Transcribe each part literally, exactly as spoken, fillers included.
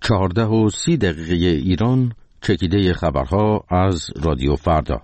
چهارده و سی دقیقه ایران، چکیده خبرها از رادیو فردا.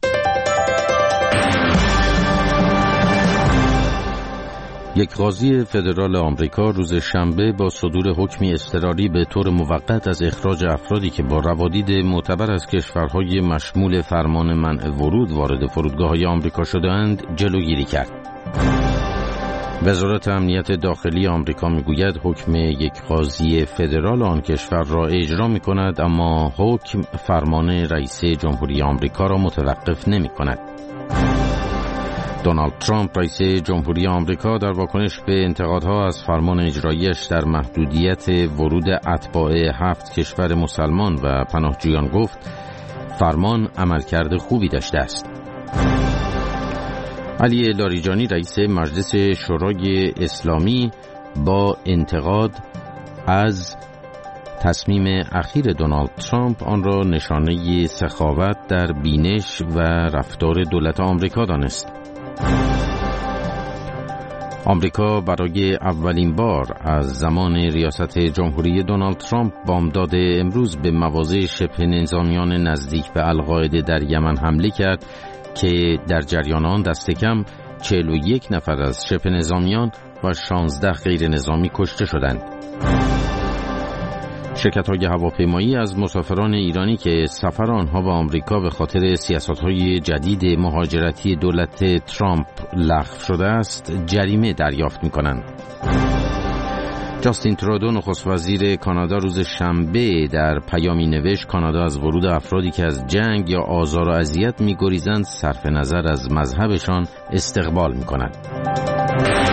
یک قاضی فدرال آمریکا روز شنبه با صدور حکمی اضطراری به طور موقت از اخراج افرادی که با روادید معتبر از کشورهای مشمول فرمان منع ورود وارد فرودگاه‌های آمریکا شده‌اند جلوگیری کرد. وزارت امنیت داخلی آمریکا میگوید حکم یک قاضی فدرال آن کشور را اجرا می‌کند، اما حکم فرمان رئیس جمهوری آمریکا را متوقف نمی‌کند. دونالد ترامپ رئیس جمهوری آمریکا در واکنش به انتقادها از فرمان اجرایی‌اش در محدودیت ورود اتباع هفت کشور مسلمان و پناهجویان گفت فرمان عملکرد خوبی داشته است. علی لاریجانی رئیس مجلس شورای اسلامی با انتقاد از تصمیم اخیر دونالد ترامپ آن را نشانه سخاوت در بینش و رفتار دولت آمریکا دانست. آمریکا برای اولین بار از زمان ریاست جمهوری دونالد ترامپ بامداد امروز به مواضع شبه نظامیان نزدیک به القاعده در یمن حمله کرد که در جریان آن دست کم چهل و یک نفر از شبه نظامیان و شانزده غیر نظامی کشته شدند. شرکت‌های هواپیمایی از مسافران ایرانی که سفر آنها به آمریکا به خاطر سیاست‌های جدید مهاجرتی دولت ترامپ لغو شده است، جریمه دریافت می‌کنند. جاستین ترودو نخست وزیر کانادا روز شنبه در پیامی نوشت کانادا از ورود افرادی که از جنگ یا آزار و اذیت می‌گریزند صرف نظر از مذهبشان استقبال می‌کند.